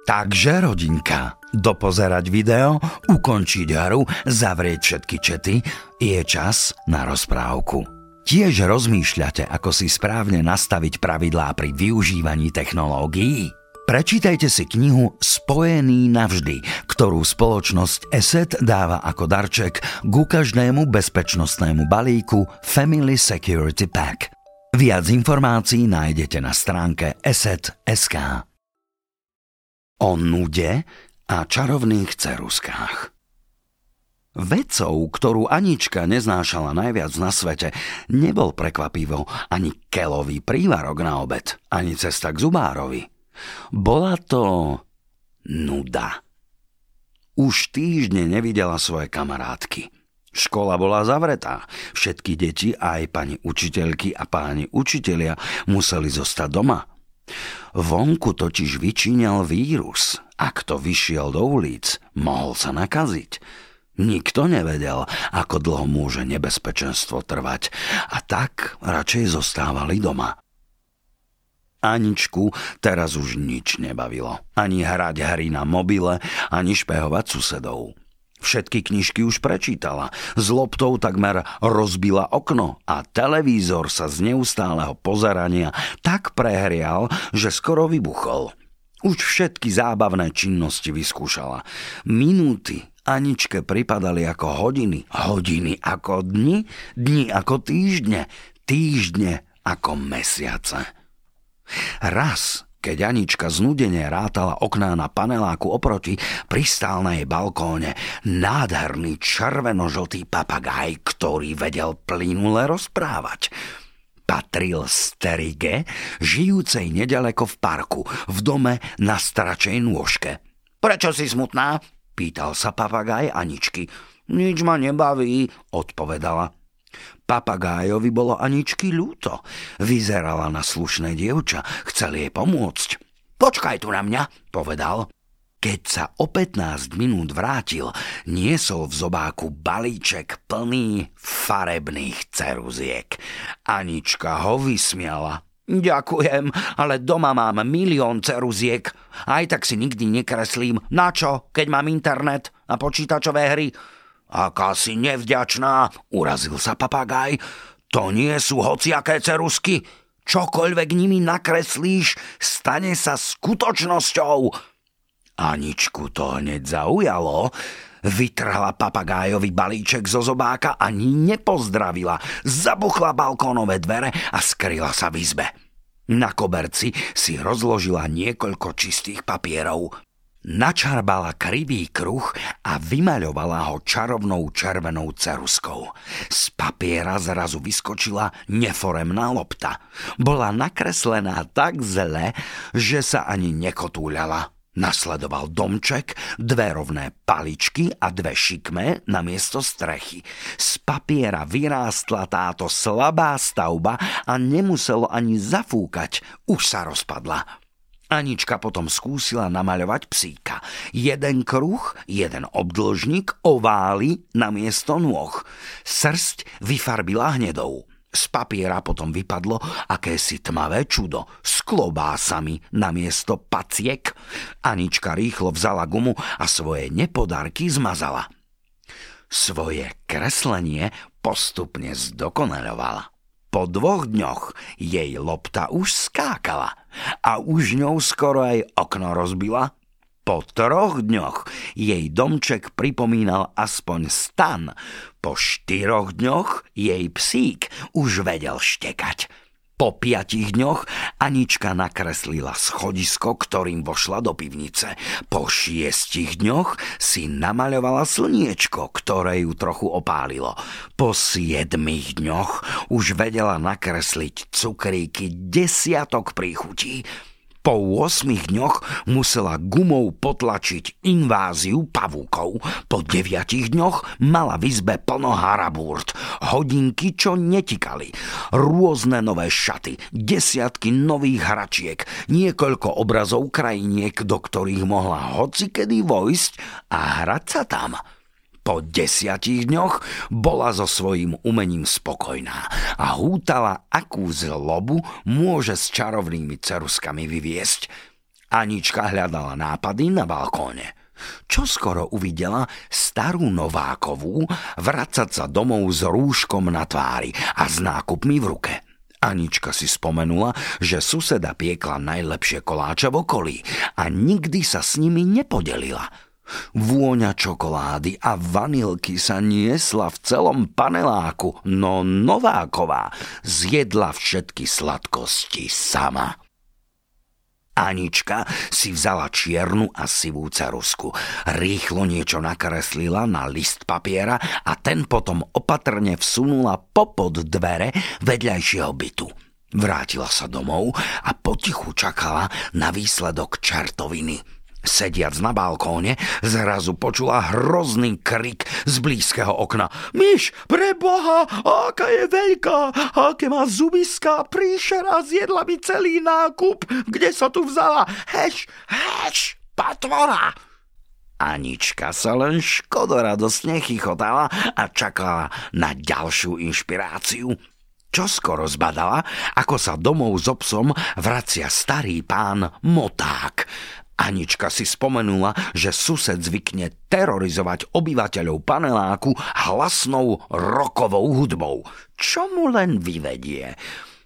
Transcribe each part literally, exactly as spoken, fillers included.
Takže rodinka, dopozerať video, ukončiť hru, zavrieť všetky čety, je čas na rozprávku. Tiež rozmýšľate, ako si správne nastaviť pravidlá pri využívaní technológií? Prečítajte si knihu Spojený navždy, ktorú spoločnosť ESET dáva ako darček ku každému bezpečnostnému balíku Family Security Pack. Viac informácií nájdete na stránke eset bodka es ká. O nude a čarovných ceruskách. Vecou, ktorú Anička neznášala najviac na svete, nebol prekvapivo ani keľový prívarok na obed, ani cesta k zubárovi. Bola to nuda. Už týždne nevidela svoje kamarátky. Škola bola zavretá. Všetky deti, aj pani učiteľky a páni učitelia museli zostať doma. Vonku totiž vyčíňal vírus. Ak to vyšiel do ulic, mohol sa nakaziť. Nikto nevedel, ako dlho môže nebezpečenstvo trvať, a tak radšej zostávali doma. Aničku teraz už nič nebavilo. Ani hrať hry na mobile, ani špehovať susedov. Všetky knižky už prečítala, s loptou takmer rozbila okno a televízor sa z neustáleho pozerania tak prehrial, že skoro vybuchol. Už všetky zábavné činnosti vyskúšala. Minúty Aničke pripadali ako hodiny, hodiny ako dni, dni ako týždne, týždne ako mesiace. Raz, keď Anička znudene rátala okná na paneláku oproti, pristál na jej balkóne nádherný červeno-žltý papagáj, ktorý vedel plynule rozprávať. Patril Sterige, žijúcej nedaleko v parku, v dome na stračej nôžke. Prečo si smutná? Pýtal sa papagáj Aničky. Nič ma nebaví, odpovedala. Papagájovi bolo Aničky ľúto. Vyzerala na slušné dievča, chcel jej pomôcť. Počkaj tu na mňa, povedal. Keď sa o pätnásť minút vrátil, niesol v zobáku balíček plný farebných ceruziek. Anička ho vysmiala. Ďakujem, ale doma mám milión ceruziek. Aj tak si nikdy nekreslím. Na čo, keď mám internet a počítačové hry? Aká si nevďačná, urazil sa papagáj. To nie sú hociaké ceruzky. Čokoľvek nimi nakreslíš, stane sa skutočnosťou. Aničku to hneď zaujalo. Vytrhla papagájovi balíček zo zobáka, ani nepozdravila. Zabuchla balkónové dvere a skryla sa v izbe. Na koberci si rozložila niekoľko čistých papierov. Načarbala krivý kruh a vymaľovala ho čarovnou červenou ceruzkou. Z papiera zrazu vyskočila neforemná lopta. Bola nakreslená tak zle, že sa ani nekotúľala. Nasledoval domček, dve rovné paličky a dve šikmé namiesto strechy. Z papiera vyrástla táto slabá stavba a nemuselo ani zafúkať, už sa rozpadla. Anička potom skúsila namaľovať psíka. Jeden kruh, jeden obdĺžnik, ovály namiesto nôh. Srsť vyfarbila hnedou. Z papiera potom vypadlo akési tmavé čudo s klobásami namiesto paciek. Anička rýchlo vzala gumu a svoje nepodarky zmazala. Svoje kreslenie postupne zdokonaľovala. Po dvoch dňoch jej lopta už skákala a už ňou skoro aj okno rozbila. Po troch dňoch jej domček pripomínal aspoň stan. Po štyroch dňoch jej psík už vedel štekať. Po piatich dňoch Anička nakreslila schodisko, ktorým vošla do pivnice. Po šiestich dňoch si namaľovala slniečko, ktoré ju trochu opálilo. Po siedmich dňoch už vedela nakresliť cukríky desiatok príchutí. Po ôsmich dňoch musela gumou potlačiť inváziu pavúkov. Po deviatich dňoch mala v izbe plno harabúrt, hodinky, čo netikali, rôzne nové šaty, desiatky nových hračiek, niekoľko obrazov krajiniek, do ktorých mohla hocikedy vojsť a hrať sa tam. Po desiatich dňoch bola so svojím umením spokojná a hútala, akú zlobu môže s čarovnými ceruskami vyviesť. Anička hľadala nápady na balkóne. Čoskoro uvidela starú Novákovú vracať sa domov s rúškom na tvári a s nákupmi v ruke. Anička si spomenula, že suseda piekla najlepšie koláče v okolí a nikdy sa s nimi nepodelila. Vôňa čokolády a vanilky sa niesla v celom paneláku, no Nováková zjedla všetky sladkosti sama. Anička si vzala čiernu a sivú ceruzku. Rýchlo niečo nakreslila na list papiera a ten potom opatrne vsunula popod dvere vedľajšieho bytu. Vrátila sa domov a potichu čakala na výsledok čertoviny. Sediac na balkóne, zrazu počula hrozný krik z blízkeho okna. Myš, preboha, aká je veľká, aké má zubiská, príšera, zjedla mi celý nákup, kde sa tu vzala? Heš, heš, patvora! Anička sa len škodoradostne chichotala a čakala na ďalšiu inšpiráciu. Čoskoro zbadala, ako sa domov so psom vracia starý pán Moták. Anička si spomenula, že sused zvykne terorizovať obyvateľov paneláku hlasnou rockovou hudbou. Čo mu len vyvedie?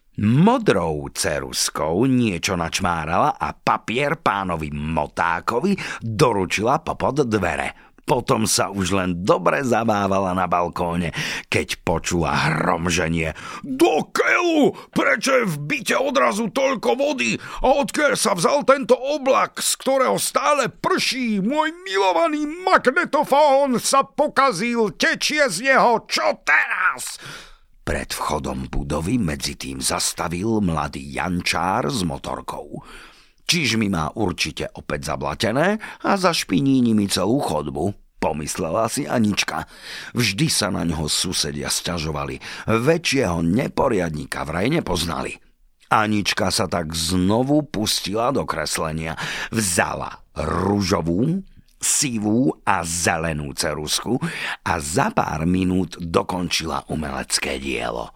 Modrou ceruzkou niečo načmárala a papier pánovi Motákovi doručila popod dvere. Potom sa už len dobre zabávala na balkóne, keď počula hromženie. Do keľu! Prečo je v byte odrazu toľko vody? A odkiaľ sa vzal tento oblak, z ktorého stále prší? Môj milovaný magnetofón sa pokazil, tečie z neho. Čo teraz? Pred vchodom budovy medzi tým zastavil mladý jančár s motorkou. Čižmi má určite opäť zablatené a zašpiní nimi celú chodbu, pomyslela si Anička. Vždy sa na ňoho susedia sťažovali, väčšieho neporiadnika vraj nepoznali. Anička sa tak znovu pustila do kreslenia. Vzala ružovú, sivú a zelenú ceruzku a za pár minút dokončila umelecké dielo.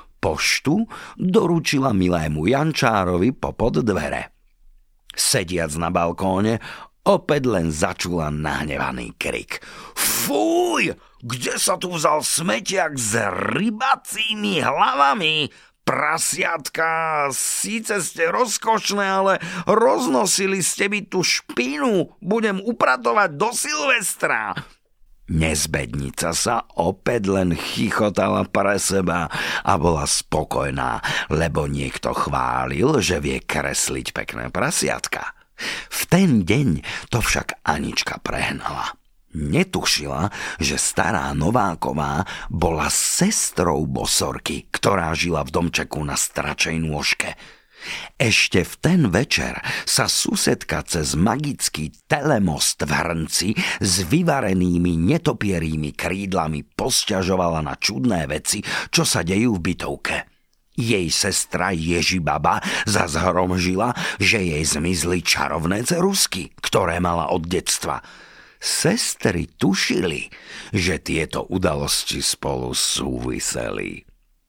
Poštu doručila milému jančárovi popod dvere. Sediac na balkóne, opäť len začula nahnevaný krik. Fuj! Kde sa tu vzal smetiak s rybacími hlavami? Prasiatka, síce ste rozkošné, ale roznosili ste mi tú špinu. Budem upratovať do Silvestra. Nezbednica sa opäť len chichotala pre seba a bola spokojná, lebo niekto chválil, že vie kresliť pekné prasiatka. V ten deň to však Anička prehnala. Netušila, že stará Nováková bola sestrou Bosorky, ktorá žila v domčeku na stračej nôžke. Ešte v ten večer sa susedka cez magický telemost v hrnci s vyvarenými netopierými krídlami posťažovala na čudné veci, čo sa dejú v bytovke. Jej sestra Ježibaba zas hromžila, že jej zmizli čarovné ceruzky, ktoré mala od detstva. Sestry tušili, že tieto udalosti spolu súviseli.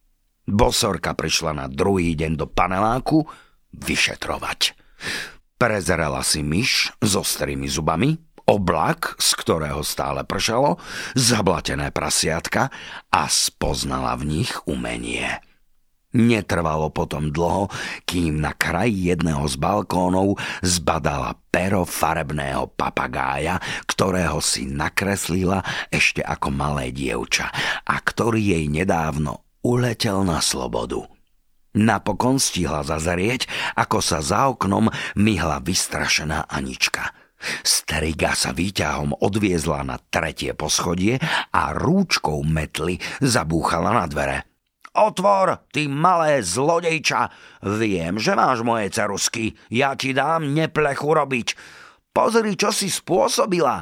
Bosorka prišla na druhý deň do paneláku vyšetrovať. Prezerala si myš s ostrými zubami, oblak, z ktorého stále pršalo, zablatené prasiatka a spoznala v nich umenie. Netrvalo potom dlho, kým na kraji jedného z balkónov zbadala pero farebného papagája, ktorého si nakreslila ešte ako malé dievča a ktorý jej nedávno uletel na slobodu. Napokon stihla zazrieť, ako sa za oknom myhla vystrašená Anička. Striga sa výťahom odviezla na tretie poschodie a rúčkou metly zabúchala na dvere. Otvor, ty malé zlodejča! Viem, že máš moje ceruzky. Ja ti dám neplechu robiť. Pozri, čo si spôsobila.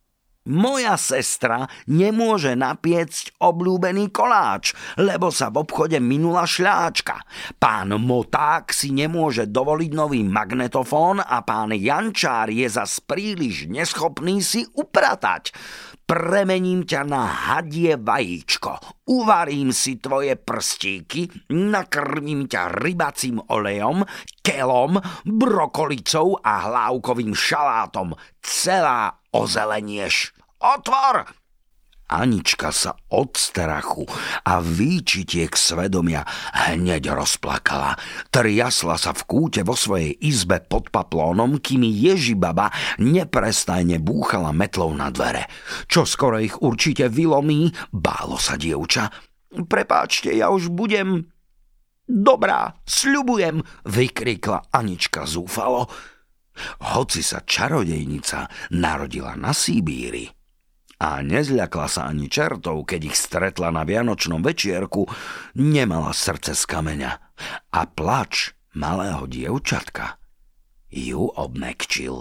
Moja sestra nemôže napiecť obľúbený koláč, lebo sa v obchode minula šľáčka. Pán Moták si nemôže dovoliť nový magnetofón a pán Jančár je zas príliš neschopný si upratať. premením ťa na hadie vajíčko. Uvarím si tvoje prstíky, nakrmím ťa rybacím olejom, kelom, brokolicou a hlávkovým šalátom. Celá ozelenieš. Otvor! Anička sa od strachu a výčitiek svedomia hneď rozplakala. Triasla sa v kúte vo svojej izbe pod paplónom, kým Ježibaba neprestajne búchala metlou na dvere. Čo skoro ich určite vylomí, bálo sa dievča. Prepáčte, ja už budem... Dobrá, sľubujem, vykrikla Anička zúfalo. Hoci sa čarodejnica narodila na Sibíri a nezľakla sa ani čertov, keď ich stretla na vianočnom večierku, nemala srdce z kameňa a plač malého dievčatka ju obmekčil.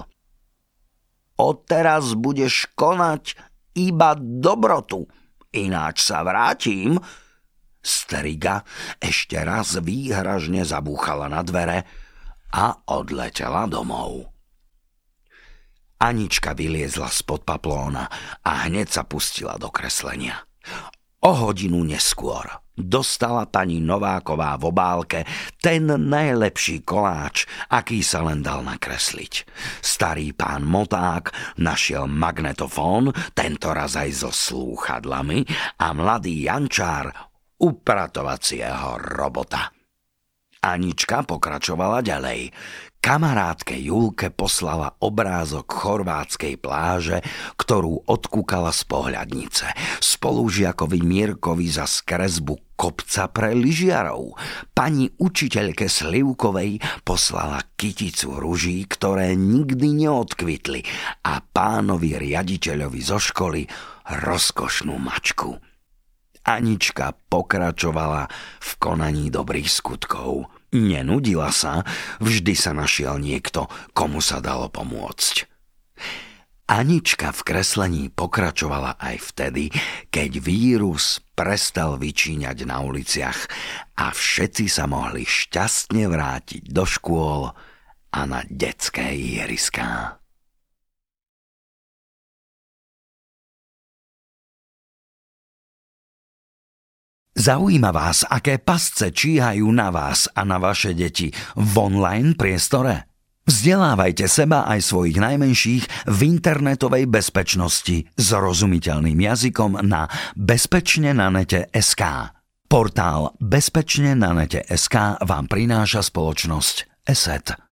Odteraz budeš konať iba dobrotu, ináč sa vrátim. Striga ešte raz výhražne zabúchala na dvere a odletela domov. Anička vyliezla spod paplóna a hneď sa pustila do kreslenia. O hodinu neskôr dostala pani Nováková v obálke ten najlepší koláč, aký sa len dal nakresliť. Starý pán Moták našiel magnetofón, tentoraz aj so slúchadlami, a mladý Jančár upratovacieho robota. Anička pokračovala ďalej. Kamarátke Julke poslala obrázok chorvátskej pláže, ktorú odkúkala z pohľadnice. Spolužiakovi Mirkovi za skresbu kopca pre lyžiarov. Pani učiteľke Slivkovej poslala kyticu ruží, ktoré nikdy neodkvitli, a pánovi riaditeľovi zo školy rozkošnú mačku. Anička pokračovala v konaní dobrých skutkov. Nenudila sa, vždy sa našiel niekto, komu sa dalo pomôcť. Anička v kreslení pokračovala aj vtedy, keď vírus prestal vyčíňať na uliciach a všetci sa mohli šťastne vrátiť do škôl a na detské ihriská. Zaujíma vás, aké pasce číhajú na vás a na vaše deti v online priestore? Vzdelávajte seba aj svojich najmenších v internetovej bezpečnosti zrozumiteľným jazykom na bezpečne na nete bodka es ká. Portál bezpečne na nete bodka es ká vám prináša spoločnosť ESET.